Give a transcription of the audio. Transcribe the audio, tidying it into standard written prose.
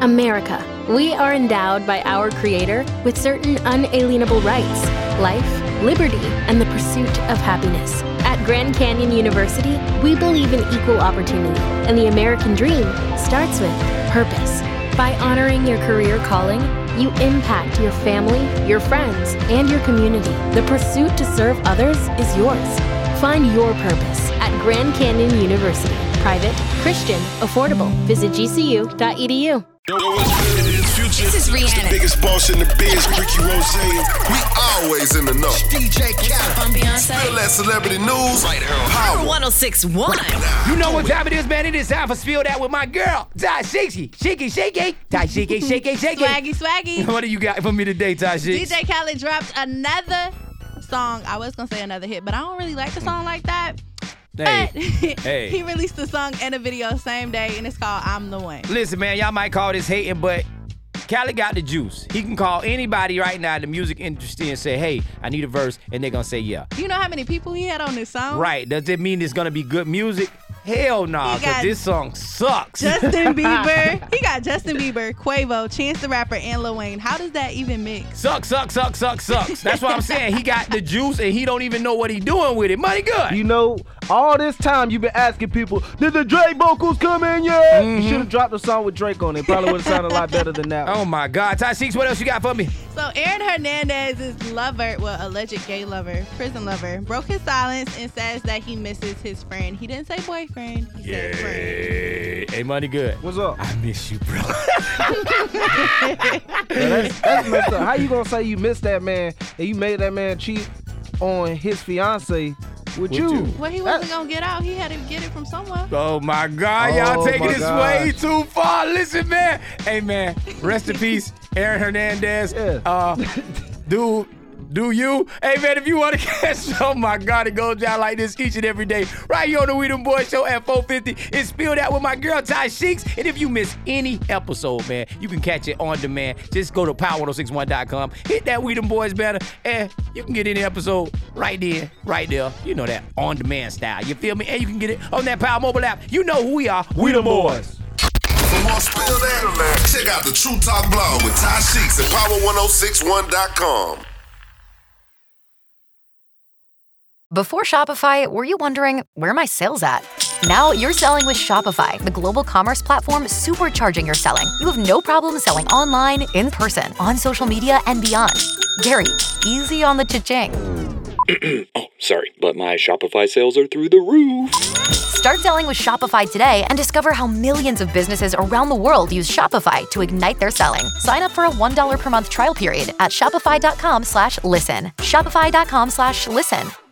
America. We are endowed by our Creator with certain unalienable rights: life, liberty, and the pursuit of happiness. At Grand Canyon University, we believe in equal opportunity, and the American dream starts with purpose. By honoring your career calling, you impact your family, your friends, and your community. The pursuit to serve others is yours. Find your purpose at Grand Canyon University. Private, Christian, affordable. Visit gcu.edu. Yo, what's good? It is Future. This is Rihanna. It's the biggest boss in the biz, Ricky Rose. We always in the know. DJ Khaled. I'm Beyonce. Spill that celebrity news right here on Power 106.1. You know what time it is, man. It is time for Spill That with my girl, Ty Shiki. Shiki. Ty Shiki. Swaggy. What do you got for me today, Ty Shiki? DJ Khaled dropped another song. I was going to say another hit, but I don't really like the song like that. Hey. He released the song and a video same day, and it's called I'm the One. Listen, man, y'all might call this hating, but Khaled got the juice. He can call anybody right now in the music industry and say, hey, I need a verse, and they're going to say yeah. You know how many people he had on this song? Right. Does it mean it's going to be good music? Hell no, because this song sucks. Justin Bieber. He got Justin Bieber, Quavo, Chance the Rapper, and Lil Wayne. How does that even mix? Sucks. That's what I'm saying. He got the juice, and he don't even know what he doing with it. Money good. You know, all this time you've been asking people, did the Drake vocals come in yet? Mm-hmm. You should have dropped a song with Drake on it. Probably would have sounded a lot better than that. Oh, my God. Ty Six, what else you got for me? So Aaron Hernandez's lover, alleged gay lover, prison lover, broke his silence and says that he misses his friend. He didn't say boyfriend. He said friend. Hey, Money good. What's up? I miss you, bro. That's messed up. How you gonna say you missed that man and you made that man cheat on his fiance with you? Well, he wasn't gonna get out. He had to get it from somewhere. Oh, my God. Y'all taking this way too far. Listen, man. Hey, man. Rest in peace, Aaron Hernandez. Yeah. Do you? Hey, man, if you want to catch, oh, my God, it goes down like this each and every day. Right here on the We Them Boys Show at 450. It's Spilled Out with my girl, Ty Sheeks. And if you miss any episode, man, you can catch it on demand. Just go to power1061.com, hit that We Them Boys banner, and you can get any episode right there, right there. You know that on-demand style. You feel me? And you can get it on that Power mobile app. You know who we are. We Them Boys. For more Spill That, check out the True Talk blog with Ty Sheeks at power1061.com. Before Shopify, were you wondering, where are my sales at? Now you're selling with Shopify, the global commerce platform supercharging your selling. You have no problem selling online, in person, on social media, and beyond. Gary, easy on the cha-ching. Oh, sorry, but my Shopify sales are through the roof. Start selling with Shopify today and discover how millions of businesses around the world use Shopify to ignite their selling. Sign up for a $1 per month trial period at shopify.com/listen. Shopify.com/listen.